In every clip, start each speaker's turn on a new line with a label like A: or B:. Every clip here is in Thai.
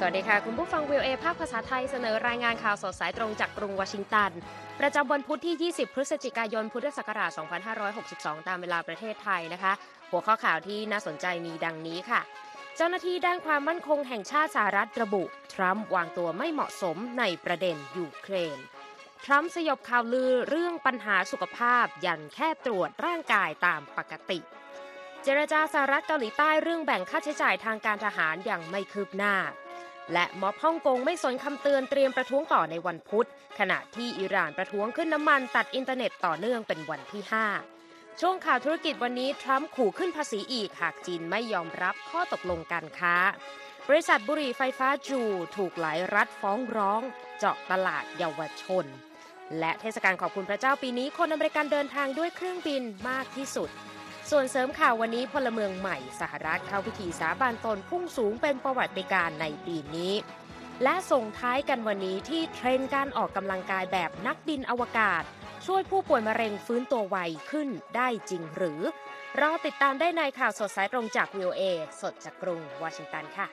A: วัสดีค่ะคุณผู้ฟัง VOA ภาคภาษาไทยเสนอรายงานข่าวสดสายตรงจากกรุงวอชิงตันประจำวันพุธที่ 20 พฤศจิกายน พุทธศักราช 2562 ตามเวลาประเทศไทยนะคะหัวข้อข่าวที่น่าสนใจมีดังนี้ค่ะเจ้าหน้าที่ด้านความมั่นคงแห่งชาติสหรัฐระบุทรัมป์วางตัวไม่เหมาะสมในประเด็นยูเครนทรัมป์สยบข่าวลือเรื่องปัญหาสุขภาพยันแค่ตรวจร่างกายตามปกติเจรจาสหรัฐเกาหลีใต้เรื่องแบ่งค่าใช้จ่ายทางการทหารอย่างไม่คืบหน้าและม็อบฮ่องกงไม่สนคำเตือนเตรียมประท้วงต่อในวันพุธขณะที่อิหร่านประท้วงขึ้นน้ำมันตัดอินเทอร์เน็ตต่อเนื่องเป็นวันที่5ช่วงข่าวธุรกิจวันนี้ทรัมป์ขู่ขึ้นภาษีอีกหากจีนไม่ยอมรับข้อตกลงการค้าบริษัทบุหรี่ไฟฟ้าจูถูกหลายรัฐฟ้องร้องเจาะตลาดเยาวชนและเทศกาลขอบคุณพระเจ้าปีนี้คนอเมริกันเดินทางด้วยเครื่องบินมากที่สุดส่วนเสริมข่าววันนี้พลเมืองใหม่สหรัฐเข้าพิธีสาบานตนพุ่งสูงเป็นประวัติการณ์ในปีนี้และส่งท้ายกันวันนี้ที่เทรนด์การออกกำลังกายแบบนักบินอวกาศช่วยผู้ป่วยมะเร็งฟื้นตัวไวขึ้นได้จริงหรือรอติดตามได้ในข่าวสดสายตรงจาก VOA สดจากกรุงวอชิงตันค่ะ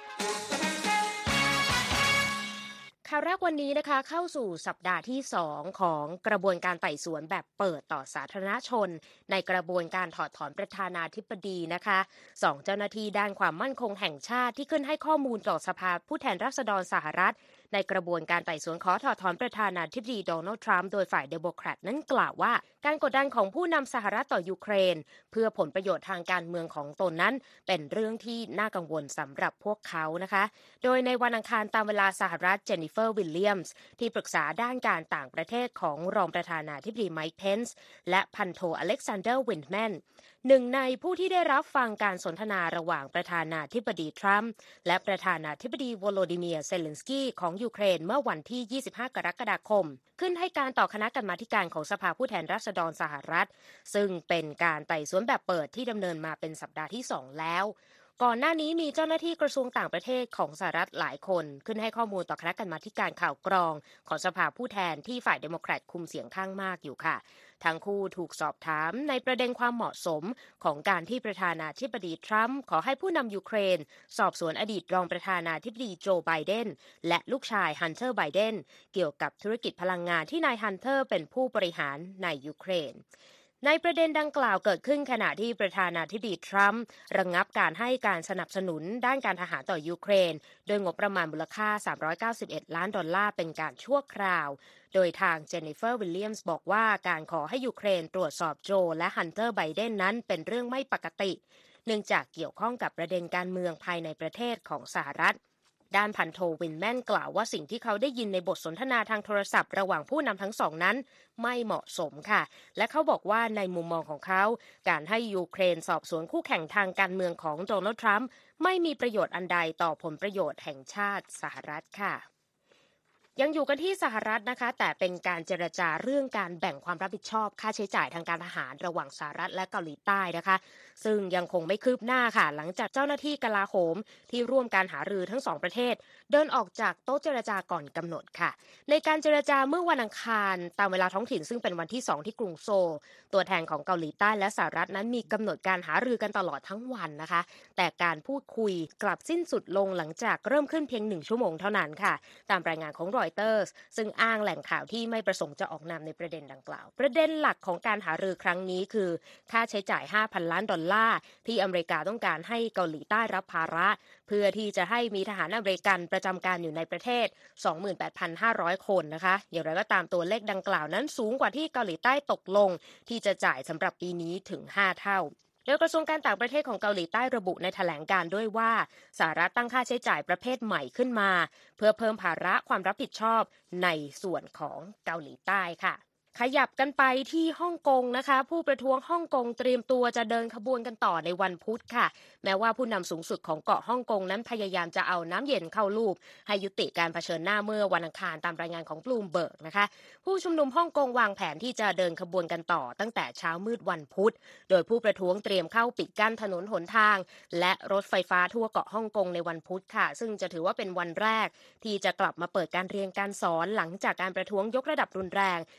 A: ข่าวแรกวันนี้นะคะเข้าสู่สัปดาห์ที่2ของกระบวนการไต่สวนแบบเปิดต่อสาธารณชนในกระบวนการถอดถอนประธานาธิบดีนะคะ2เจ้าหน้าที่ด้านความมั่นคงแห่งชาติที่ขึ้นให้ข้อมูลต่อสภาผู้แทนราษฎรสหรัฐในกระบวนการไต่สวนขอถอดถอนประธานาธิบดีโดนัลด์ทรัมป์โดยฝ่ายเดโมแครตนั้นกล่าวว่าการกดดันของผู้นำสหรัฐต่อยูเครนเพื่อผลประโยชน์ทางการเมืองของตนนั้นเป็นเรื่องที่น่ากังวลสำหรับพวกเขานะคะโดยในวันอังคารตามเวลาสหรัฐเจนนิเฟอร์วิลเลียมส์ที่ปรึกษาด้านการต่างประเทศของรองประธานาธิบดีไมค์เพนส์และพันโทอเล็กซานเดอร์วินแมนหนึ่งในผู้ที่ได้รับฟังการสนทนาระหว่างประธานาธิบดีทรัมป์และประธานาธิบดีวโลดิเมียร์เซเลนสกี้ของยูเครนเมื่อวันที่25กรกฎาคมขึ้นให้การต่อคณะกรรมาการของสภาผู้แทนราษฎรสหรัฐซึ่งเป็นการไต่สวนแบบเปิดที่ดำเนินมาเป็นสัปดาห์ที่2แล้วก่อนหน้านี้มีเจ้าหน้าที่กระทรวงต่างประเทศของสหรัฐหลายคนขึ้นให้ข้อมูลต่อคณะกรรมาการข่าวกรองของสภาผู้แทนที่ฝ่ายเดโมแครตคุมเสียงข้างมากอยู่ค่ะทั้งคู่ถูกสอบถามในประเด็นความเหมาะสมของการที่ประธานาธิบดีทรัมป์ขอให้ผู้นำยูเครนสอบสวนอดีตรองประธานาธิบดีโจไบเดนและลูกชายฮันเตอร์ไบเดนเกี่ยวกับธุรกิจพลังงานที่นายฮันเตอร์เป็นผู้บริหารในยูเครนในประเด็นดังกล่าวเกิดขึ้นขณะที่ประธานาธิบดีทรัมป์ระงับการให้การสนับสนุนด้านการทหารต่อยูเครนโดยงบประมาณมูลค่า$391 ล้านเป็นการชั่วคราวโดยทางเจนนิเฟอร์วิลเลียมส์บอกว่าการขอให้ยูเครนตรวจสอบโจและฮันเตอร์ไบเดนนั้นเป็นเรื่องไม่ปกติเนื่องจากเกี่ยวข้องกับประเด็นการเมืองภายในประเทศของสหรัฐด้านพันโทวินแมนกล่าวว่าสิ่งที่เขาได้ยินในบทสนทนาทางโทรศัพท์ระหว่างผู้นำทั้งสองนั้นไม่เหมาะสมค่ะและเขาบอกว่าในมุมมองของเขาการให้ยูเครนสอบสวนคู่แข่งทางการเมืองของโดนัลด์ทรัมป์ไม่มีประโยชน์อันใดต่อผลประโยชน์แห่งชาติสหรัฐค่ะยังอยู่กันที่สหรัฐนะคะแต่เป็นการเจรจาเรื่องการแบ่งความรับผิดชอบค่าใช้จ่ายทางการทหารระหว่างสหรัฐและเกาหลีใต้นะคะซึ่งยังคงไม่คืบหน้าค่ะหลังจากเจ้าหน้าที่กลาโหมที่ร่วมการหารือทั้งสองประเทศเดินออกจากโต๊ะเจรจาก่อนกำหนดค่ะในการเจรจาเมื่อวันอังคารตามเวลาท้องถิ่นซึ่งเป็นวันที่2ที่กรุงโซลตัวแทนของเกาหลีใต้และสหรัฐนั้นมีกำหนดการหารือกันตลอดทั้งวันนะคะแต่การพูดคุยกลับสิ้นสุดลงหลังจากเริ่มขึ้นเพียง1ชั่วโมงเท่านั้นค่ะตามรายงานของรอยเตอร์ซึ่งอ้างแหล่งข่าวที่ไม่ประสงค์จะออกนามในประเด็นดังกล่าวประเด็นหลักของการหารือครั้งนี้คือค่าใช้จ่าย$5,000 ล้านที่อเมริกาต้องการให้เกาหลีใต้รับภาระเพื่อที่จะให้มีทหารอเมริกันประจำการอยู่ในประเทศ 28,500 คนนะคะอย่างไรก็ตามตัวเลขดังกล่าวนั้นสูงกว่าที่เกาหลีใต้ตกลงที่จะจ่ายสำหรับปีนี้ถึง5เท่าโดยกระทรวงการต่างประเทศของเกาหลีใต้ระบุในแถลงการณ์ด้วยว่าสหรัฐตั้งค่าใช้จ่ายประเภทใหม่ขึ้นมาเพื่อเพิ่มภาระความรับผิดชอบในส่วนของเกาหลีใต้ค่ะขยับกันไปที่ฮ่องกงนะคะผู้ประท้วงฮ่องกงเตรียมตัวจะเดินขบวนกันต่อในวันพุธค่ะแม้ว่าผู้นำสูงสุดของเกาะฮ่องกงนั้นพยายามจะเอาน้ำเย็นเข้าลูบให้ยุติการเผชิญหน้าเมื่อวันอังคารตามรายงานของบลูมเบิร์กนะคะผู้ชุมนุมฮ่องกงวางแผนที่จะเดินขบวนกันต่อตั้งแต่เช้ามืดวันพุธโดยผู้ประท้วงเตรียมเข้าปิดกั้นถนนหนทางและรถไฟฟ้าทั่วเกาะฮ่องกงในวันพุธค่ะซึ่งจะถือว่าเป็นวันแรกที่จะกลับมาเปิดการเรียนการสอนหลังจากการประท้วงยกระดับรุนแรงใน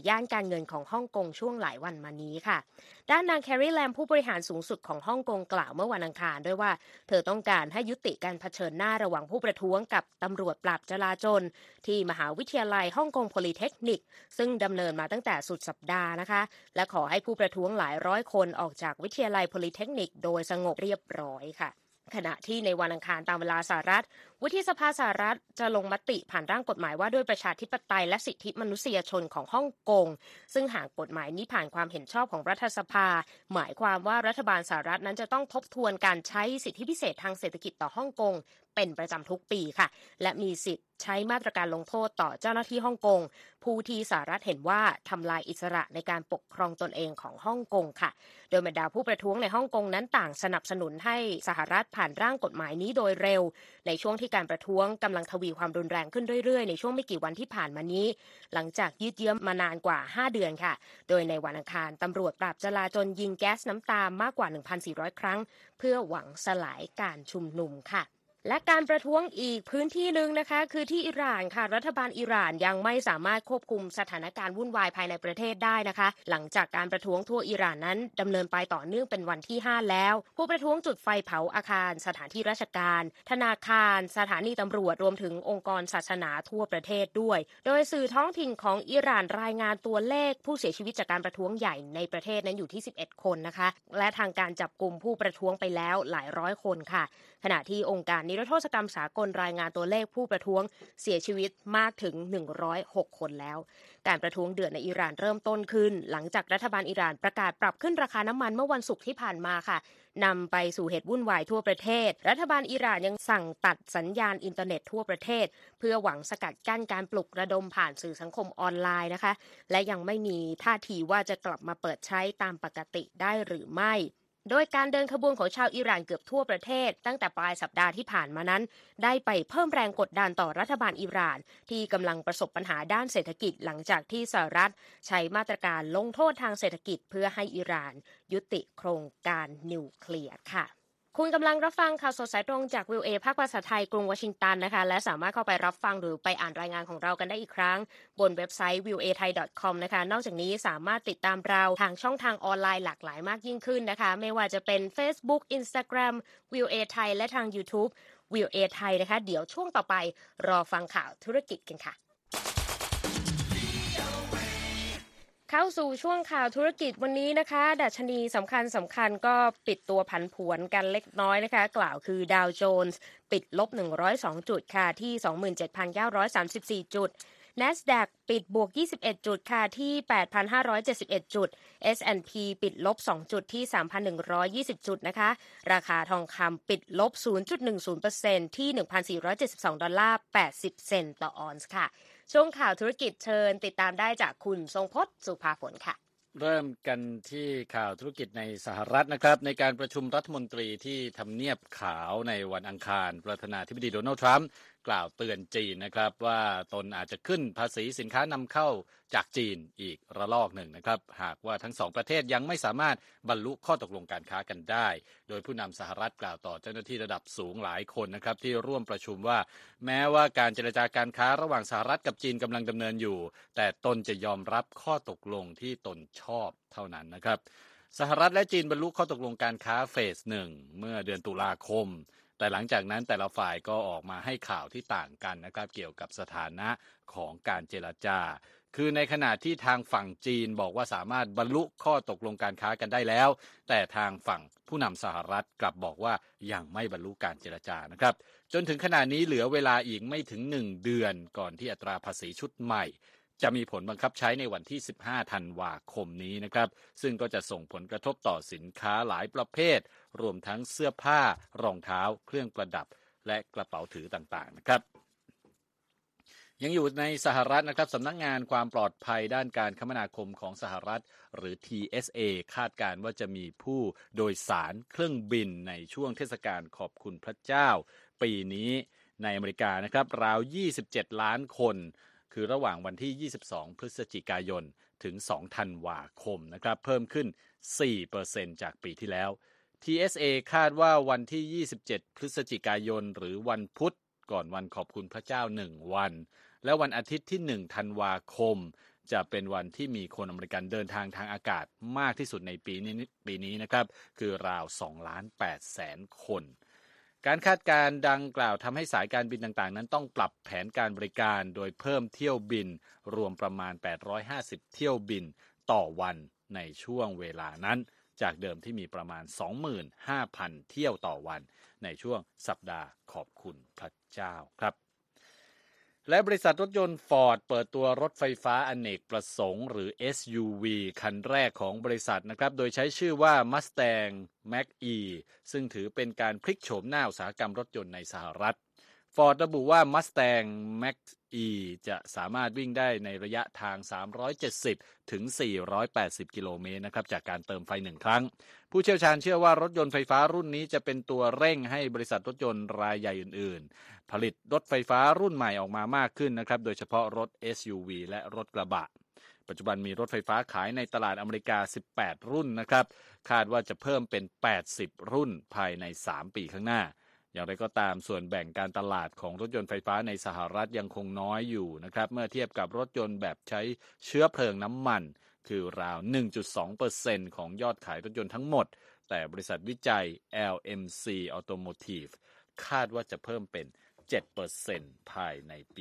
A: ย่านการเงินของฮ่องกงช่วงหลายวันมานี้ค่ะด้านนางแคร์รีแลมผู้บริหารสูงสุดของฮ่องกงกล่าวเมื่อวันอังคารด้วยว่าเธอต้องการให้ยุติการเผชิญหน้าระหว่างผู้ประท้วงกับตำรวจปราบจลาจลที่มหาวิทยาลัยฮ่องกงโพลีเทคนิคซึ่งดำเนินมาตั้งแต่สุดสัปดาห์นะคะและขอให้ผู้ประท้วงหลายร้อยคนออกจากวิทยาลัยโพลีเทคนิคโดยสงบเรียบร้อยค่ะขณะที่ในวันอังคารตามเวลาสหรัฐวุฒิสภาสหรัฐจะลงมติผ่านร่างกฎหมายว่าด้วยประชาธิปไตยและสิทธิมนุษยชนของฮ่องกงซึ่งหากกฎหมายนี้ผ่านความเห็นชอบของรัฐสภาหมายความว่ารัฐบาลสหรัฐนั้นจะต้องทบทวนการใช้สิทธิพิเศษทางเศรษฐกิจต่อฮ่องกงเป็นประจำทุกปีค่ะและมีสิทธิ์ใช้มาตรการลงโทษต่อเจ้าหน้าที่ฮ่องกงผู้ที่สหรัฐเห็นว่าทำลายอิสระในการปกครองตนเองของฮ่องกงค่ะโดยบรรดาผู้ประท้วงในฮ่องกงนั้นต่างสนับสนุนให้สหรัฐผ่านร่างกฎหมายนี้โดยเร็วในช่วงที่การประท้วงกำลังทวีความรุนแรงขึ้นเรื่อยๆในช่วงไม่กี่วันที่ผ่านมานี้หลังจากยืดเยื้อมานานกว่า5 เดือนค่ะโดยในวันอังคารตำรวจปราบจลาจลยิงแก๊สน้ำตามากกว่า 1,400 ครั้งเพื่อหวังสลายการชุมนุมค่ะและการประท้วงอีกพื้นที่หนึ่งนะคะคือที่อิหร่านค่ะรัฐบาลอิหร่านยังไม่สามารถควบคุมสถานการณ์วุ่นวายภายในประเทศได้นะคะหลังจากการประท้วงทั่วอิหร่านนั้นดำเนินไปต่อเนื่องเป็นวันที่5แล้วผู้ประท้วงจุดไฟเผาอาคารสถานที่ราชการธนาคารสถานีตำรวจรวมถึงองค์กรศาสนาทั่วประเทศด้วยโดยสื่อท้องถิ่นของอิหร่านรายงานตัวเลขผู้เสียชีวิตจากการประท้วงใหญ่ในประเทศนั้นอยู่ที่11 คนนะคะและทางการจับกุมผู้ประท้วงไปแล้วหลายร้อยคนค่ะขณะที่องค์การนิรโทษกรรมสากลรายงานตัวเลขผู้ประท้วงเสียชีวิตมากถึง106 คนแล้วการประท้วงเดือดในอิหร่านเริ่มต้นขึ้นหลังจากรัฐบาลอิหร่านประกาศปรับขึ้นราคาน้ำมันเมื่อวันศุกร์ที่ผ่านมาค่ะนำไปสู่เหตุวุ่นวายทั่วประเทศรัฐบาลอิหร่านยังสั่งตัดสัญญาณอินเทอร์เน็ตทั่วประเทศเพื่อหวังสกัดกั้นการปลุกระดมผ่านสื่อสังคมออนไลน์นะคะและยังไม่มีท่าทีว่าจะกลับมาเปิดใช้ตามปกติได้หรือไม่โดยการเดินขบวนของชาวอิหร่านเกือบทั่วประเทศตั้งแต่ปลายสัปดาห์ที่ผ่านมานั้นได้ไปเพิ่มแรงกดดันต่อรัฐบาลอิหร่านที่กำลังประสบปัญหาด้านเศรษฐกิจหลังจากที่สหรัฐใช้มาตรการลงโทษทางเศรษฐกิจเพื่อให้อิหร่านยุติโครงการนิวเคลียร์ค่ะคุณกำลังรับฟังข่าวสดสายตรงจากวิวเอภาคภาษาไทยกรุงวอชิงตันนะคะและสามารถเข้าไปรับฟังหรือไปอ่านรายงานของเรากันได้อีกครั้งบนเว็บไซต์ viuathai.com นะคะนอกจากนี้สามารถติดตามเราทางช่องทางออนไลน์หลากหลายมากยิ่งขึ้นนะคะไม่ว่าจะเป็น Facebook Instagram viua Thai และทาง YouTube viua Thai นะคะเดี๋ยวช่วงต่อไปรอฟังข่าวธุรกิจกันค่ะเข้าสู่ช่วงข่าวธุรกิจวันนี้นะคะดัชนีสำคัญก็ปิดตัวผันผวนกันเล็กน้อยนะคะกล่าวคือดาวโจนส์ปิดลบ102จุดค่ะที่ 27,934 จุด NASDAQ ปิดบวก21จุดค่ะที่ 8,571 จุด S&P ปิดลบ2จุดที่ 3,120 จุดนะคะราคาทองคำปิดลบ 0.10% ที่ $1,472.80 ต่อออนซ์ค่ะช่วงข่าวธุรกิจเชิญติดตามได้จากคุณทรงพจน์สุภาฝนค่ะ
B: เริ่มกันที่ข่าวธุรกิจในสหรัฐนะครับในการประชุมรัฐมนตรีที่ทำเนียบขาวในวันอังคารประธานาธิบดีโดนัลด์ทรัมป์กล่าวเตือนจีนนะครับว่าตนอาจจะขึ้นภาษีสินค้านำเข้าจากจีนอีกระลอกหนึ่งนะครับหากว่าทั้งสองประเทศยังไม่สามารถบรรลุข้อตกลงการค้ากันได้โดยผู้นำสหรัฐกล่าวต่อเจ้าหน้าที่ระดับสูงหลายคนนะครับที่ร่วมประชุมว่าแม้ว่าการเจรจาการค้าระหว่างสหรัฐกับจีนกำลังดำเนินอยู่แต่ตนจะยอมรับข้อตกลงที่ตนชอบเท่านั้นนะครับสหรัฐและจีนบรรลุข้อตกลงการค้าเฟส 1เมื่อเดือนตุลาคมแต่หลังจากนั้นแต่ละฝ่ายก็ออกมาให้ข่าวที่ต่างกันนะครับเกี่ยวกับสถานะของการเจรจาคือในขณะที่ทางฝั่งจีนบอกว่าสามารถบรรลุข้อตกลงการค้ากันได้แล้วแต่ทางฝั่งผู้นำสหรัฐกลับบอกว่ายังไม่บรรลุการเจรจานะครับจนถึงขณะนี้เหลือเวลาอีกไม่ถึง1 เดือนก่อนที่อัตราภาษีชุดใหม่จะมีผลบังคับใช้ในวันที่15 ธันวาคมนี้นะครับซึ่งก็จะส่งผลกระทบต่อสินค้าหลายประเภทรวมทั้งเสื้อผ้ารองเท้าเครื่องประดับและกระเป๋าถือต่างๆนะครับยังอยู่ในสหรัฐนะครับสำนักงานความปลอดภัยด้านการคมนาคมของสหรัฐหรือ TSA คาดการณ์ว่าจะมีผู้โดยสารเครื่องบินในช่วงเทศกาลขอบคุณพระเจ้าปีนี้ในอเมริกานะครับราว27 ล้านคนคือระหว่างวันที่22 พฤศจิกายนถึง2 ธันวาคมนะครับเพิ่มขึ้น 4% จากปีที่แล้ว TSA คาดว่าวันที่27 พฤศจิกายนหรือวันพุธก่อนวันขอบคุณพระเจ้า1 วันและวันอาทิตย์ที่1 ธันวาคมจะเป็นวันที่มีคนอเมริกันเดินทางทางอากาศมากที่สุดในปีนี้นะครับคือราว2,800,000 คนการคาดการณ์ดังกล่าวทำให้สายการบินต่างๆนั้นต้องปรับแผนการบริการโดยเพิ่มเที่ยวบินรวมประมาณ850เที่ยวบินต่อวันในช่วงเวลานั้นจากเดิมที่มีประมาณ 25,000 เที่ยวต่อวันในช่วงสัปดาห์ขอบคุณพระเจ้าครับและบริษัทรถยนต์ Ford เปิดตัวรถไฟฟ้าอเนกประสงค์หรือ SUV คันแรกของบริษัทนะครับโดยใช้ชื่อว่า Mustang Mach-E ซึ่งถือเป็นการพลิกโฉมหน้าอุตสาหกรรมรถยนต์ในสหรัฐ Ford ระบุว่า Mustang Mach-E จะสามารถวิ่งได้ในระยะทาง370ถึง480กิโลเมตรนะครับจากการเติมไฟ1ครั้งผู้เชี่ยวชาญเชื่อว่ารถยนต์ไฟฟ้ารุ่นนี้จะเป็นตัวเร่งให้บริษัทรถยนต์รายใหญ่อื่นๆผลิตรถไฟฟ้ารุ่นใหม่ออกมามากขึ้นนะครับโดยเฉพาะรถ SUV และรถกระบะปัจจุบันมีรถไฟฟ้าขายในตลาดอเมริกา18รุ่นนะครับคาดว่าจะเพิ่มเป็น80รุ่นภายใน3ปีข้างหน้าอย่างไรก็ตามส่วนแบ่งการตลาดของรถยนต์ไฟฟ้าในสหรัฐยังคงน้อยอยู่นะครับเมื่อเทียบกับรถยนต์แบบใช้เชื้อเพลิงน้ำมันคือราว 1.2% ของยอดขายรถยนต์ทั้งหมดแต่บริษัทวิจัย LMC Automotive คาดว่าจะเพิ่มเป็น 7% ภายในปี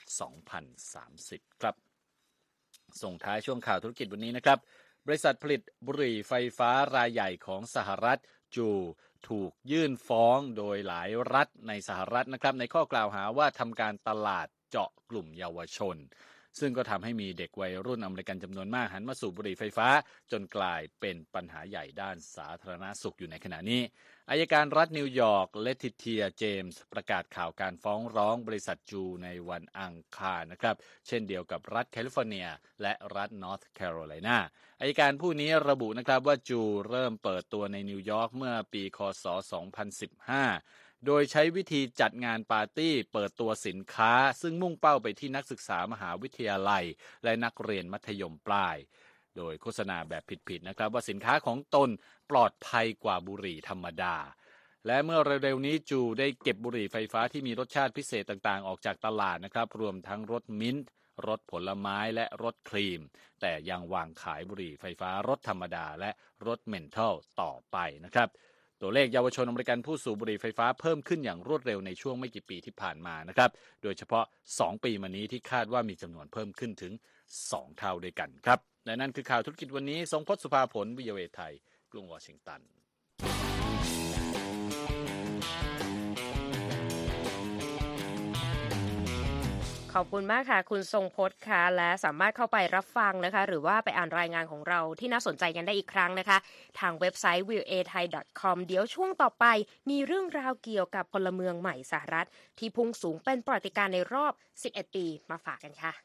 B: 2030 ครับส่งท้ายช่วงข่าวธุรกิจวันนี้นะครับบริษัทผลิตบุหรี่ไฟฟ้ารายใหญ่ของสหรัฐจูถูกยื่นฟ้องโดยหลายรัฐในสหรัฐนะครับในข้อกล่าวหาว่าทำการตลาดเจาะกลุ่มเยาวชนซึ่งก็ทำให้มีเด็กวัยรุ่นอเมริกันจำนวนมากหันมาสูบบุหรี่ไฟฟ้าจนกลายเป็นปัญหาใหญ่ด้านสาธารณสุขอยู่ในขณะนี้อัยการรัฐนิวยอร์กเลทิเทียเจมส์ประกาศข่าวการฟ้องร้องบริษัทจูในวันอังคารนะครับเช่นเดียวกับรัฐแคลิฟอร์เนียและรัฐนอร์ทแคโรไลนาอัยการผู้นี้ระบุนะครับว่าจูเริ่มเปิดตัวในนิวยอร์กเมื่อปีคศ2015โดยใช้วิธีจัดงานปาร์ตี้เปิดตัวสินค้าซึ่งมุ่งเป้าไปที่นักศึกษามหาวิทยาลัยและนักเรียนมัธยมปลายโดยโฆษณาแบบผิดๆนะครับว่าสินค้าของตนปลอดภัยกว่าบุหรี่ธรรมดาและเมื่อเร็วๆนี้จูได้เก็บบุหรี่ไฟฟ้าที่มีรสชาติพิเศษต่างๆออกจากตลาดนะครับรวมทั้งรสมิ้นท์รสผลไม้และรสครีมแต่ยังวางขายบุหรี่ไฟฟ้ารสธรรมดาและรสเมนทัลต่อไปนะครับตัวเลขเยาวชนอเมริกันผู้สูบบุหรี่ไฟฟ้าเพิ่มขึ้นอย่างรวดเร็วในช่วงไม่กี่ปีที่ผ่านมานะครับโดยเฉพาะ2ปีมานี้ที่คาดว่ามีจำนวนเพิ่มขึ้นถึง2เท่าด้วยกันครับและนั่นคือข่าวธุรกิจวันนี้ทรงพจน์สุภาผล VOA ไทยกรุงวอชิงตัน
A: ขอบคุณมากค่ะคุณทรงพจน์ค่ะและสามารถเข้าไปรับฟังนะคะหรือว่าไปอ่านรายงานของเราที่น่าสนใจกันได้อีกครั้งนะคะทางเว็บไซต์ voathai.com เดี๋ยวช่วงต่อไปมีเรื่องราวเกี่ยวกับพลเมืองใหม่สหรัฐที่พุ่งสูงเป็นประวัติการณ์ในรอบ11ปีมาฝากกันค่ะ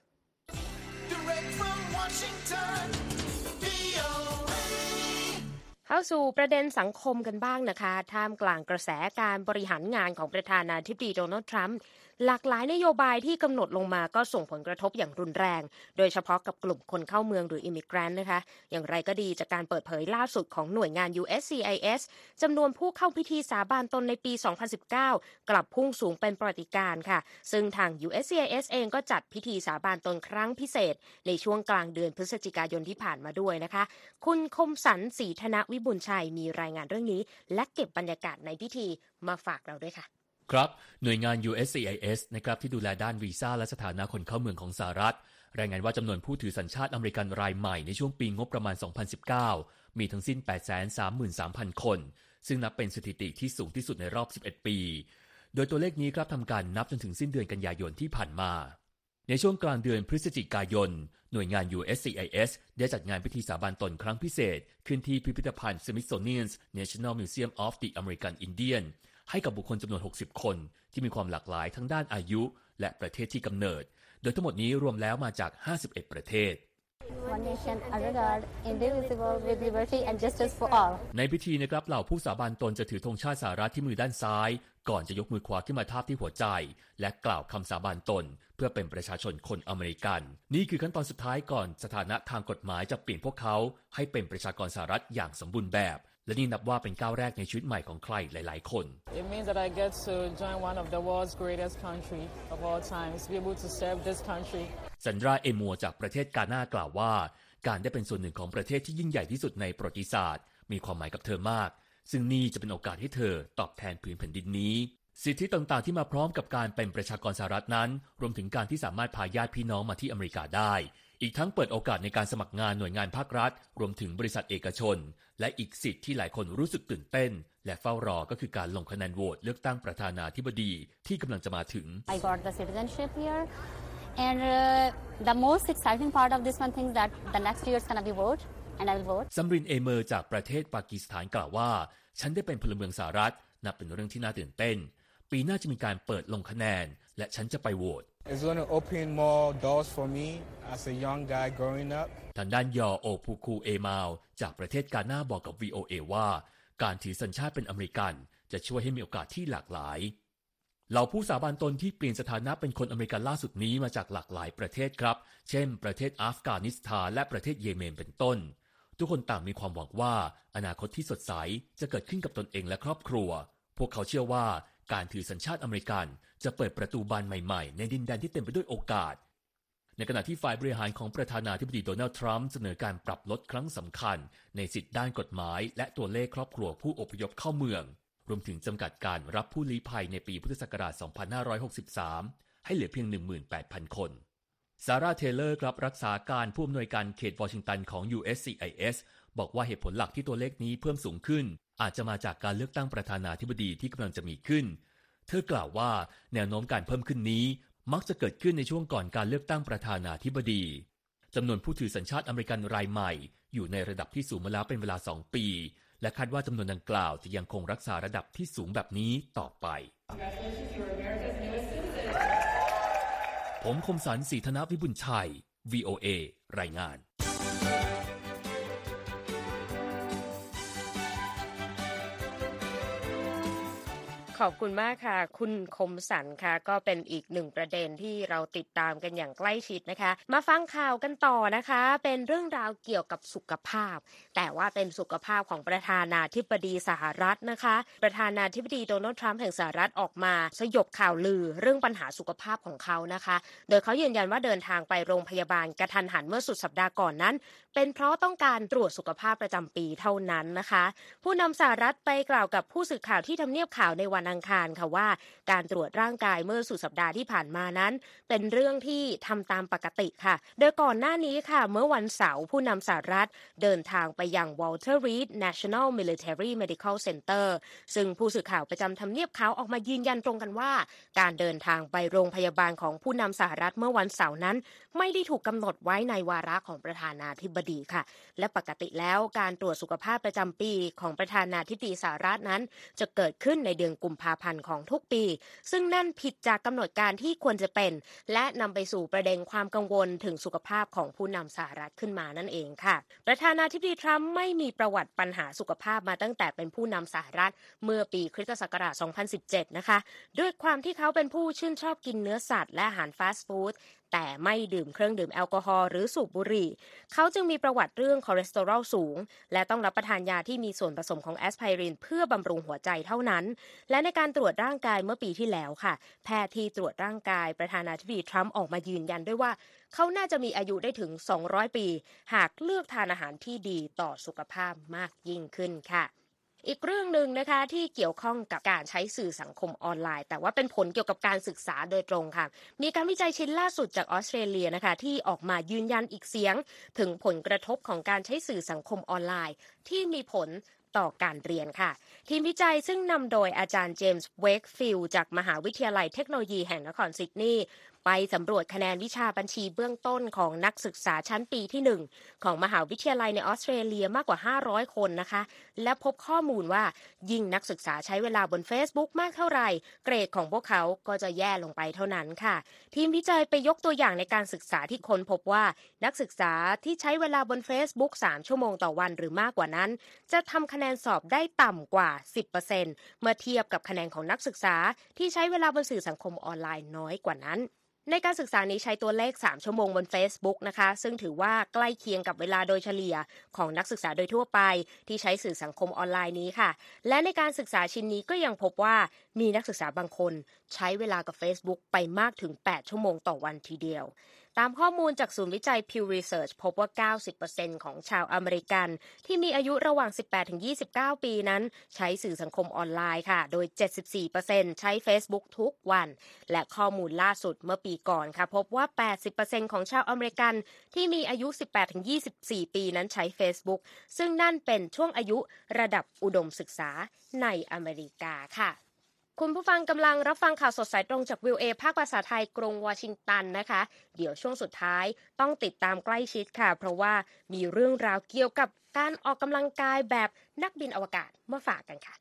A: เข้าสู่ประเด็นสังคมกันบ้างนะคะท่ามกลางกระแสการบริหารงานของประธานาธิบดีโดนัลด์ทรัมป์หลากหลายนโยบายที่กำหนดลงมาก็ส่งผลกระทบอย่างรุนแรงโดยเฉพาะกับกลุ่มคนเข้าเมืองหรืออิมิเกรนต์นะคะอย่างไรก็ดีจากการเปิดเผยล่าสุดของหน่วยงาน USCIS จำนวนผู้เข้าพิธีสาบานตนในปี 2019 กลับพุ่งสูงเป็นประวัติการณ์ค่ะซึ่งทาง USCIS เองก็จัดพิธีสาบานตนครั้งพิเศษในช่วงกลางเดือนพฤศจิกายนที่ผ่านมาด้วยนะคะคุณคมสันต์ศรีธนวิบุญชัยมีรายงานเรื่องนี้และเก็บบรรยากาศในพิธีมาฝากเราด้วยค่ะ
C: ครับหน่วยงาน USCIS นะครับที่ดูแลด้านวีซ่าและสถานะคนเข้าเมืองของสหรัฐรายงานว่าจำนวนผู้ถือสัญชาติอเมริกันรายใหม่ในช่วงปีงบประมาณ 2019 มีทั้งสิ้น 833,000 คนซึ่งนับเป็นสถิติที่สูงที่สุดในรอบ 11 ปีโดยตัวเลขนี้ครับทำการนับจนถึงสิ้นเดือนกันยายนที่ผ่านมาในช่วงกลางเดือนพฤศจิกายนหน่วยงาน USCIS ได้จัดงานพิธีสาบานตนครั้งพิเศษขึ้นที่พิพิธภัณฑ์ Smithsonian's National Museum of the American Indianให้กับบุคคลจำนวน60คนที่มีความหลากหลายทั้งด้านอายุและประเทศที่กำเนิดโดยทั้งหมดนี้รวมแล้วมาจาก51ประเทศ
D: One nation under God, indivisible, with liberty and justice for all.
C: ในพิธีนะครับเหล่าผู้สาบานตนจะถือธงชาติสหรัฐที่มือด้านซ้ายก่อนจะยกมือขวาขึ้นมาทาบที่หัวใจและกล่าวคำสาบานตนเพื่อเป็นประชาชนคนอเมริกันนี่คือขั้นตอนสุดท้ายก่อนสถานะทางกฎหมายจะเปลี่ยนพวกเขาให้เป็นประชากรสหรัฐอย่างสมบูรณ์แบบและนี่นับว่าเป็นก้าวแรกในชีวิตใหม่ของใครหลายๆคน
E: It means that I get to join one of the world's greatest country of all times, be able to serve this country.
C: ซันดราเอมัวจากประเทศกาน่ากล่าวว่าการได้เป็นส่วนหนึ่งของประเทศที่ยิ่งใหญ่ที่สุดในประวัติศาสตร์มีความหมายกับเธอมากซึ่งนี่จะเป็นโอกาสให้เธอตอบแทนผืนแผ่นดินนี้สิทธิต่างๆที่มาพร้อมกับการเป็นประชากรสหรัฐนั้นรวมถึงการที่สามารถพาญาติพี่น้องมาที่อเมริกาได้อีกทั้งเปิดโอกาสในการสมัครงานหน่วยงานภาครัฐรวมถึงบริษัทเอกชนและอีกสิทธิ์ที่หลายคนรู้สึกตื่นเต้นและเฝ้ารอก็คือการลงคะแนนโหวตเลือกตั้งประธานาธิบดีที่กำลังจะมาถึง
D: I got the citizenship here and the most exciting part of this one thing is that the next year is going to be vote and I will vote
C: ซัมรินเอเมอร์จากประเทศปากีสถานกล่าวว่าฉันได้เป็นพลเมืองสหรัฐนับเป็นเรื่องที่น่าตื่นเต้นปีหน้าจะมีการเปิดลงคะแนนและฉันจะไปโหวต
F: It's going to open more doors for me as a young guy growing up
C: ทางด้านยอโอพูคูเอมาวจากประเทศกาน่าบอกกับ VOA ว่าการถือสัญชาติเป็นอเมริกันจะช่วยให้มีโอกาสที่หลากหลายเหล่าผู้สาบานตนที่เปลี่ยนสถานะเป็นคนอเมริกันล่าสุดนี้มาจากหลากหลายประเทศครับเช่นประเทศอัฟกานิสถานและประเทศเยเมนเป็นต้นทุกคนต่างมีความหวังว่าอนาคตที่สดใสจะเกิดขึ้นกับตนเองและครอบครัวพวกเขาเชื่อว่าการถือสัญชาติอเมริกันจะเปิดประตูบานใหม่ๆในดินแดนที่เต็มไปด้วยโอกาสในขณะที่ฝ่ายบริหารของประธานาธิบดีโดนัลด์ทรัมป์เสนอการปรับลดครั้งสำคัญในสิทธิด้านกฎหมายและตัวเลขครอบครัวผู้อพยพเข้าเมืองรวมถึงจำกัดการรับผู้ลี้ภัยในปีพุทธศักราช 2563 ให้เหลือเพียง 18,000 คนซาร่าเทเลอร์ครับรักษาการผู้อำนวยการเขตวอชิงตันของ USCIS บอกว่าเหตุผลหลักที่ตัวเลขนี้เพิ่มสูงขึ้นอาจจะมาจากการเลือกตั้งประธานาธิบดีที่กำลังจะมีขึ้นเธอกล่าวว่าแนวโน้มการเพิ่มขึ้นนี้มักจะเกิดขึ้นในช่วงก่อนการเลือกตั้งประธานาธิบดีจำนวนผู้ถือสัญชาติอเมริกันรายใหม่อยู่ในระดับที่สูงมาแล้วเป็นเวลา 2 ปีและคาดว่าจำนวนดังกล่าวจะยังคงรักษาระดับที่สูงแบบนี้ต่อไปผมคมสันต์ ศรีธนวิบุญชัย VOA รายงาน
A: ขอบคุณมากค่ะคุณคมสันต์ค่ะก็เป็นอีกหนึ่งประเด็นที่เราติดตามกันอย่างใกล้ชิดนะคะมาฟังข่าวกันต่อนะคะเป็นเรื่องราวเกี่ยวกับสุขภาพแต่ว่าเป็นสุขภาพของประธานาธิบดีสหรัฐนะคะประธานาธิบดีโดนัลด์ทรัมป์แห่งสหรัฐออกมาสยบข่าวลือเรื่องปัญหาสุขภาพของเขานะคะโดยเขายืนยันว่าเดินทางไปโรงพยาบาลกระทันหันเมื่อสุดสัปดาห์ก่อนนั้นเป็นเพราะต้องการตรวจสุขภาพประจำปีเท่านั้นนะคะผู้นำสหรัฐไปกล่าวกับผู้สื่อข่าวที่ทำเนียบข่าวในวันอังคารค่ะว่าการตรวจร่างกายเมื่อสุดสัปดาห์ที่ผ่านมานั้นเป็นเรื่องที่ทำตามปกติค่ะโดยก่อนหน้านี้ค่ะเมื่อวันเสาร์ผู้นำสหรัฐเดินทางไปยัง Walter Reed National Military Medical Center ซึ่งผู้สื่อข่าวประจำทำเนียบขาวออกมายืนยันตรงกันว่าการเดินทางไปโรงพยาบาลของผู้นำสหรัฐเมื่อวันเสาร์นั้นไม่ได้ถูกกำหนดไว้ในวาระของประธานาธิบดีค่ะและปกติแล้วการตรวจสุขภาพประจำปีของประธานาธิบดีสหรัฐนั้นจะเกิดขึ้นในเดือนกุมภาพันธ์ของทุกปีซึ่งนั่นผิดจากกำหนดการที่ควรจะเป็นและนำไปสู่ประเด็นความกังวลถึงสุขภาพของผู้นำสหรัฐขึ้นมานั่นเองค่ะประธานาธิบดีทรัมป์ไม่มีประวัติปัญหาสุขภาพมาตั้งแต่เป็นผู้นำสหรัฐเมื่อปีคริสตศักราช 2017 นะคะด้วยความที่เขาเป็นผู้ชื่นชอบกินเนื้อสัตว์และอาหารฟาสต์ฟู้ดแต่ไม่ดื่มเครื่องดื่มแอลกอฮอล์หรือสูบบุหรี่เขาจึงมีประวัติเรื่องคอเลสเตอรอลสูงและต้องรับประทานยาที่มีส่วนผสมของแอสไพรินเพื่อบำรุงหัวใจเท่านั้นและในการตรวจร่างกายเมื่อปีที่แล้วค่ะแพทย์ที่ตรวจร่างกายประธานาธิบดีทรัมป์ออกมายืนยันด้วยว่าเขาน่าจะมีอายุได้ถึง200ปีหากเลือกทานอาหารที่ดีต่อสุขภาพมากยิ่งขึ้นค่ะอีกเรื่องนึงนะคะที่เกี่ยวข้องกับการใช้สื่อสังคมออนไลน์แต่ว่าเป็นผลเกี่ยวกับการศึกษาโดยตรงค่ะมีการวิจัยชิ้นล่าสุดจากออสเตรเลียนะคะที่ออกมายืนยันอีกเสียงถึงผลกระทบของการใช้สื่อสังคมออนไลน์ที่มีผลต่อการเรียนค่ะทีมวิจัยซึ่งนำโดยอาจารย์เจมส์เวคฟิลด์จากมหาวิทยาลัยเทคโนโลยีแห่งนครซิดนีย์ไปสำรวจคะแนนวิชาบัญชีเบื้องต้นของนักศึกษาชั้นปีที่1ของมหาวิทยาลัยในออสเตรเลียมากกว่า500คนนะคะและพบข้อมูลว่ายิ่งนักศึกษาใช้เวลาบน Facebook มากเท่าไหร่เกรดของพวกเขาก็จะแย่ลงไปเท่านั้นค่ะทีมวิจัยไปยกตัวอย่างในการศึกษาที่ค้นพบว่านักศึกษาที่ใช้เวลาบน Facebook 3 ชั่วโมงต่อวันหรือมากกว่านั้นจะทำคะแนนสอบได้ต่ำกว่า 10% เมื่อเทียบกับคะแนนของนักศึกษาที่ใช้เวลาบนสื่อสังคมออนไลน์น้อยกว่านั้นในการศึกษานี้ใช้ตัวเลข3ชั่วโมงบน Facebook นะคะซึ่งถือว่าใกล้เคียงกับเวลาโดยเฉลี่ยของนักศึกษาโดยทั่วไปที่ใช้สื่อสังคมออนไลน์นี้ค่ะและในการศึกษาชิ้นนี้ก็ยังพบว่ามีนักศึกษาบางคนใช้เวลากับ Facebook ไปมากถึง8ชั่วโมงต่อวันทีเดียวตามข้อมูลจากศูนย์วิจัย Pew Research พบว่า 90% ของชาวอเมริกันที่มีอายุระหว่าง 18-29 ปีนั้นใช้สื่อสังคมออนไลน์ค่ะโดย 74% ใช้ Facebook ทุกวันและข้อมูลล่าสุดเมื่อปีก่อนค่ะพบว่า 80% ของชาวอเมริกันที่มีอายุ 18-24 ปีนั้นใช้ Facebook ซึ่งนั่นเป็นช่วงอายุระดับอุดมศึกษาในอเมริกาค่ะคุณผู้ฟังกำลังรับฟังข่าวสดสายตรงจาก VOA ภาคภาษาไทยกรุงวอชิงตันนะคะเดี๋ยวช่วงสุดท้ายต้องติดตามใกล้ชิดค่ะเพราะว่ามีเรื่องราวเกี่ยวกับการออกกำลังกายแบบนักบินอวกาศมาฝากกันค่ะ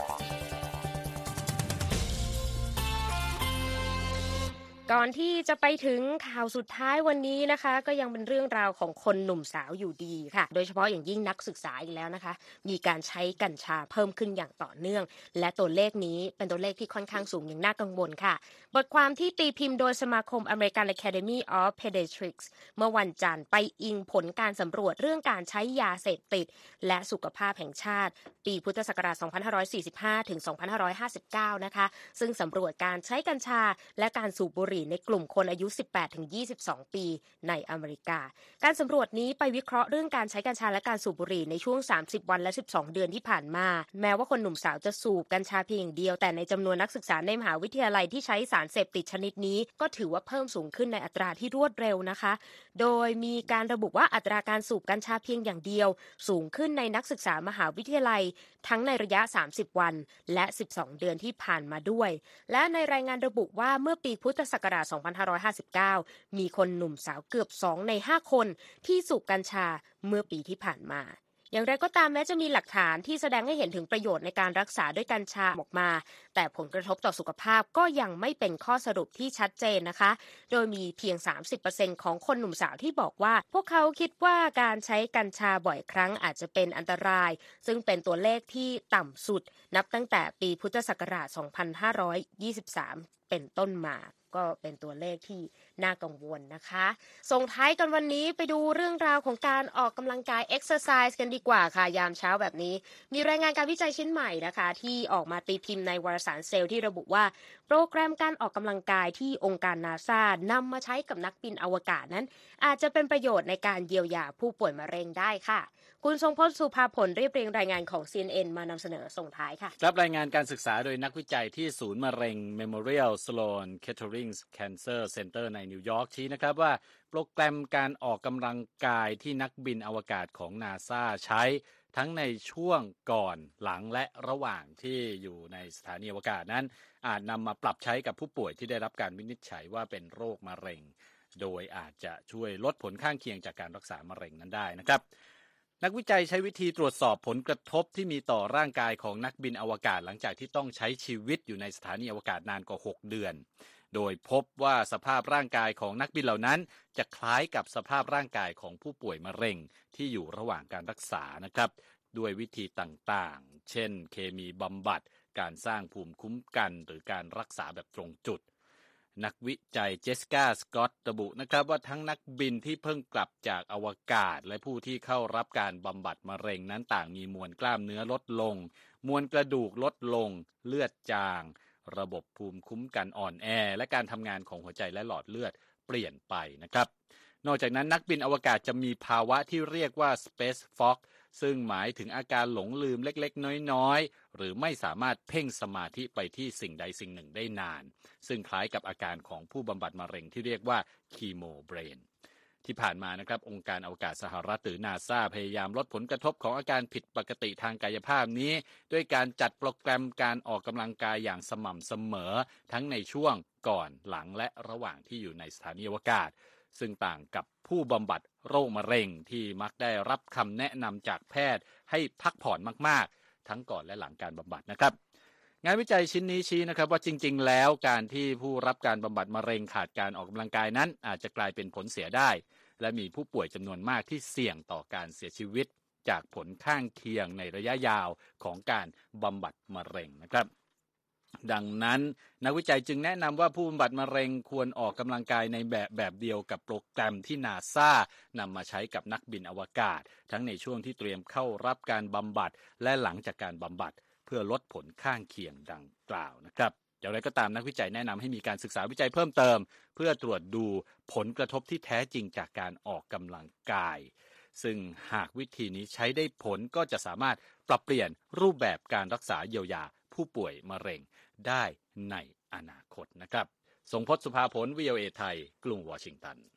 A: ก่อนที่จะไปถึงข่าวสุดท้ายวันนี้นะคะก็ยังเป็นเรื่องราวของคนหนุ่มสาวอยู่ดีค่ะโดยเฉพาะอย่างยิ่งนักศึกษาอีกแล้วนะคะมีการใช้กัญชาเพิ่มขึ้นอย่างต่อเนื่องและตัวเลขนี้เป็นตัวเลขที่ค่อนข้างสูงอย่างน่ากังวลค่ะบทความที่ตีพิมพ์โดยสมาคม American Academy of Pediatrics เมื่อวันจันทร์ไปอิงผลการสำรวจเรื่องการใช้ยาเสพติดและสุขภาพแห่งชาติปีพุทธศักราช 2545 ถึง 2559 นะคะซึ่งสำรวจการใช้กัญชาและการสูบบุหรี่ในกลุ่มคนอายุ 18-22 ปีในอเมริกาการสำรวจนี้ไปวิเคราะห์เรื่องการใช้กัญชาและการสูบบุหรี่ในช่วง30วันและ12เดือนที่ผ่านมาแม้ว่าคนหนุ่มสาวจะสูบกัญชาเพียงอย่างเดียวแต่ในจำนวนนักศึกษาในมหาวิทยาลัยที่ใช้สารเสพติดชนิดนี้ก็ถือว่าเพิ่มสูงขึ้นในอัตราที่รวดเร็วนะคะโดยมีการระบุว่าอัตราการสูบกัญชาเพียงอย่างเดียวสูงขึ้นในนักศึกษามหาวิทยาลัยทั้งในระยะ30วันและ12เดือนที่ผ่านมาด้วยและในรายงานระบุว่าเมื่อปีพุทธศักราช 2559 มีคนหนุ่มสาวเกือบ2ใน5คนที่สูบกัญชาเมื่อปีที่ผ่านมาอย่างไรก็ตามแม้จะมีหลักฐานที่แสดงให้เห็นถึงประโยชน์ในการรักษาด้วยกัญชาออกมาแต่ผลกระทบต่อสุขภาพก็ยังไม่เป็นข้อสรุปที่ชัดเจนนะคะโดยมีเพียง 30% ของคนหนุ่มสาวที่บอกว่าพวกเขาคิดว่าการใช้กัญชาบ่อยครั้งอาจจะเป็นอันตรายซึ่งเป็นตัวเลขที่ต่ำสุดนับตั้งแต่ปีพุทธศักราช 2523 เป็นต้นมาก็เป็นตัวเลขที่น่ากังวลนะคะส่งท้ายกันวันนี้ไปดูเรื่องราวของการออกกำลังกาย exercise กันดีกว่าค่ะยามเช้าแบบนี้มีรายงานการวิจัยชิ้นใหม่นะคะที่ออกมาตีพิมพ์ในวารสารเซลล์ที่ระบุว่าโปรแกรมการออกกำลังกายที่องค์การนาซานำมาใช้กับนักบินอวกาศนั้นอาจจะเป็นประโยชน์ในการเยียวยาผู้ป่วยมะเร็งได้ค่ะคุณทรงพจน์สุภาผลเรียบเรียงรายงานของ CNN มานำเสนอส่งท้ายค่ะ
B: รับรายงานการศึกษาโดยนักวิจัยที่ศูนย์มะเร็ง Memorial Sloan Kettering Cancer Center ในนิวยอร์กชี้นะครับว่าโปรแกรมการออกกำลังกายที่นักบินอวกาศของ NASA ใช้ทั้งในช่วงก่อนหลังและระหว่างที่อยู่ในสถานีอวกาศนั้นอาจนำมาปรับใช้กับผู้ป่วยที่ได้รับการวินิจฉัยว่าเป็นโรคมะเร็งโดยอาจจะช่วยลดผลข้างเคียงจากการรักษามะเร็งนั้นได้นะครับนักวิจัยใช้วิธีตรวจสอบผลกระทบที่มีต่อร่างกายของนักบินอวกาศหลังจากที่ต้องใช้ชีวิตอยู่ในสถานีอวกาศนานกว่า6เดือนโดยพบว่าสภาพร่างกายของนักบินเหล่านั้นจะคล้ายกับสภาพร่างกายของผู้ป่วยมะเร็งที่อยู่ระหว่างการรักษานะครับด้วยวิธีต่างๆเช่นเคมีบำบัดการสร้างภูมิคุ้มกันหรือการรักษาแบบตรงจุดนักวิจัยเจสสิก้าสกอตต์ระบุนะครับว่าทั้งนักบินที่เพิ่งกลับจากอวกาศและผู้ที่เข้ารับการบำบัดมะเร็งนั้นต่างมีมวลกล้ามเนื้อลดลงมวลกระดูกลดลงเลือดจางระบบภูมิคุ้มกันอ่อนแอและการทำงานของหัวใจและหลอดเลือดเปลี่ยนไปนะครับนอกจากนั้นนักบินอวกาศจะมีภาวะที่เรียกว่า Space Fog ซึ่งหมายถึงอาการหลงลืมเล็กๆน้อยๆหรือไม่สามารถเพ่งสมาธิไปที่สิ่งใดสิ่งหนึ่งได้นานซึ่งคล้ายกับอาการของผู้บำบัดมะเร็งที่เรียกว่าคีโมเบรนที่ผ่านมานะครับองค์การอวกาศสหรัฐหรือ NASA พยายามลดผลกระทบของอาการผิดปกติทางกายภาพนี้ด้วยการจัดโปรแกรมการออกกำลังกายอย่างสม่ำเสมอทั้งในช่วงก่อนหลังและระหว่างที่อยู่ในสถานีอวกาศซึ่งต่างกับผู้บำบัดโรคมะเร็งที่มักได้รับคำแนะนำจากแพทย์ให้พักผ่อนมากๆทั้งก่อนและหลังการบำบัดนะครับงานวิจัยชิ้นนี้ชี้นะครับว่าจริงๆแล้วการที่ผู้รับการบำบัดมะเร็งขาดการออกกำลังกายนั้นอาจจะกลายเป็นผลเสียได้และมีผู้ป่วยจำนวนมากที่เสี่ยงต่อการเสียชีวิตจากผลข้างเคียงในระยะยาวของการบำบัดมะเร็งนะครับดังนั้นนักวิจัยจึงแนะนำว่าผู้บำบัดมะเร็งควรออกกำลังกายในแบบเดียวกับโปรแกรมที่นาซานำมาใช้กับนักบินอวกาศทั้งในช่วงที่เตรียมเข้ารับการบำบัดและหลังจากการบำบัดเพื่อลดผลข้างเคียงดังกล่าวนะครับอย่างไรก็ตามนักวิจัยแนะนำให้มีการศึกษาวิจัยเพิ่มเติมเพื่อตรวจดูผลกระทบที่แท้จริงจากการออกกำลังกายซึ่งหากวิธีนี้ใช้ได้ผลก็จะสามารถปรับเปลี่ยนรูปแบบการรักษาเยียวยาผู้ป่วยมะเร็งได้ในอนาคตนะครับทรงพจน์ สุภาผล VOA ไทยกรุงวอชิงตัน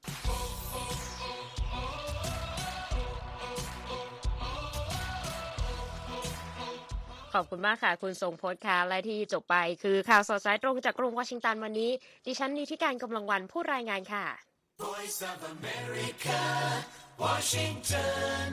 A: ขอบคุณมากค่ะคุณทรงพจน์ค่ะและที่จบไปคือข่าวสดสายตรงจากกรุงวอชิงตันวันนี้ดิฉันนิติการกำลังวันผู้รายงานค่ะ Voice of America
G: Washington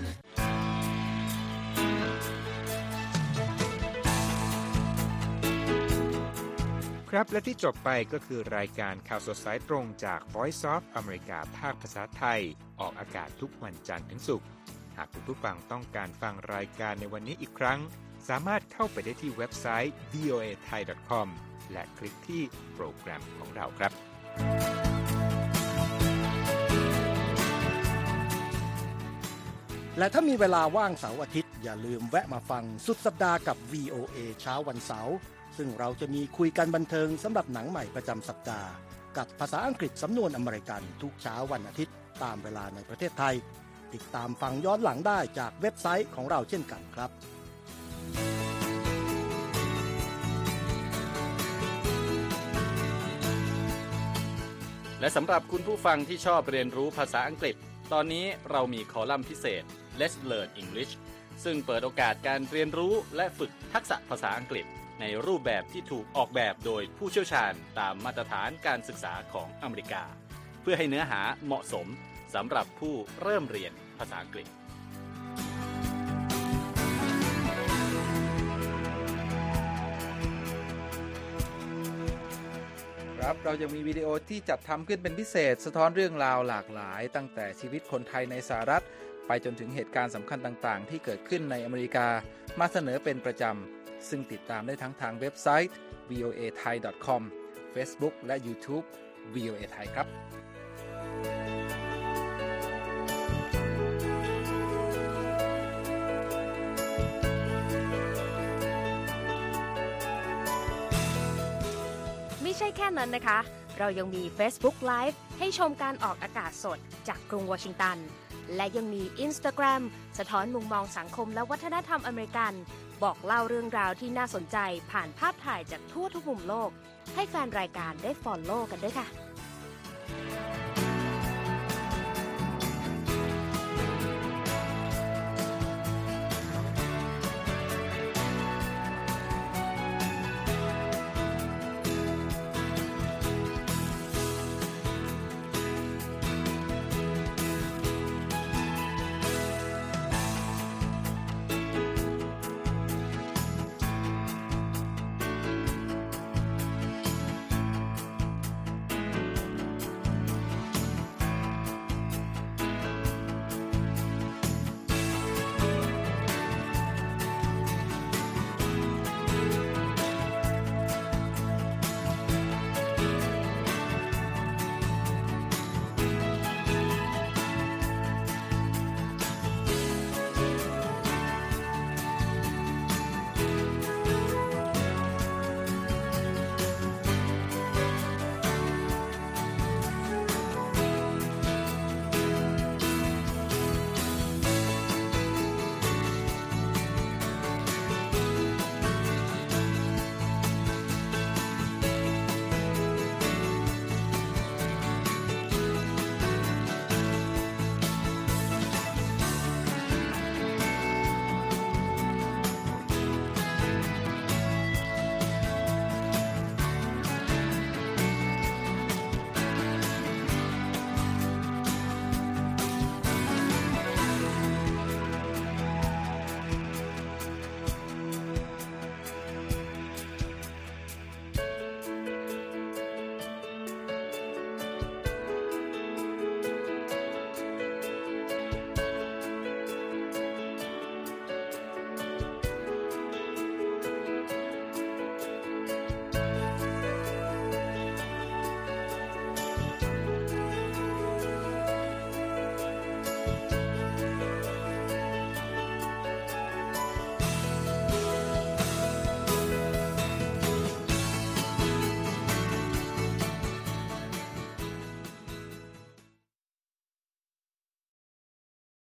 G: ครับและที่จบไปก็คือรายการข่าวสดสายตรงจาก Voice of America ภาคภาษาไทยออกอากาศทุกวันจันทร์ถึงศุกร์หากคุณผู้ฟังต้องการฟังรายการในวันนี้อีกครั้งสามารถเข้าไปได้ที่เว็บไซต์ voathai.com และคลิกที่โปรแกรมของเราครับ
H: และถ้ามีเวลาว่างเสาร์อาทิตย์อย่าลืมแวะมาฟังสุดสัปดาห์กับ VOA เช้าวันเสาร์ซึ่งเราจะมีคุยกันบันเทิงสำหรับหนังใหม่ประจำสัปดาห์กับภาษาอังกฤษสำนวนอเมริกันทุกเช้าวันอาทิตย์ตามเวลาในประเทศไทยติดตามฟังย้อนหลังได้จากเว็บไซต์ของเราเช่นกันครับ
B: และสำหรับคุณผู้ฟังที่ชอบเรียนรู้ภาษาอังกฤษตอนนี้เรามีคอลัมน์พิเศษ Let's Learn English ซึ่งเปิดโอกาสการเรียนรู้และฝึกทักษะภาษาอังกฤษในรูปแบบที่ถูกออกแบบโดยผู้เชี่ยวชาญตามมาตรฐานการศึกษาของอเมริกาเพื่อให้เนื้อหาเหมาะสมสำหรับผู้เริ่มเรียนภาษาอังกฤษ
I: ครับเรายังมีวิดีโอที่จัดทำขึ้นเป็นพิเศษสะท้อนเรื่องราวหลากหลายตั้งแต่ชีวิตคนไทยในสหรัฐไปจนถึงเหตุการณ์สำคัญต่างๆที่เกิดขึ้นในอเมริกามาเสนอเป็นประจำซึ่งติดตามได้ทั้งทางเว็บไซต์ voathai.com Facebook และ YouTube VOA Thai ครับ
A: ไม่ใช่แค่นั้นนะคะเรายังมี Facebook Live ให้ชมการออกอากาศสดจากกรุงวอชิงตันและยังมี Instagram สะท้อนมุมมองสังคมและวัฒนธรรมอเมริกันบอกเล่าเรื่องราวที่น่าสนใจผ่านภาพถ่ายจากทั่วทุกมุมโลกให้แฟนรายการได้ follow กันด้วยค่ะ